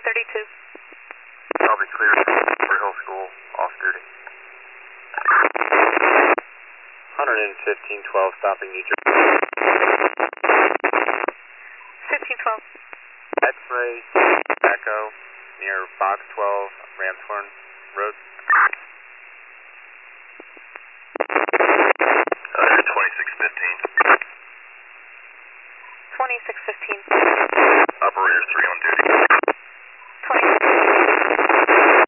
132. I'll be clear for Hill School, off duty. 11512, stopping New Jersey. 1512. X-ray, Echo, near Box 12, Ramthorn Road.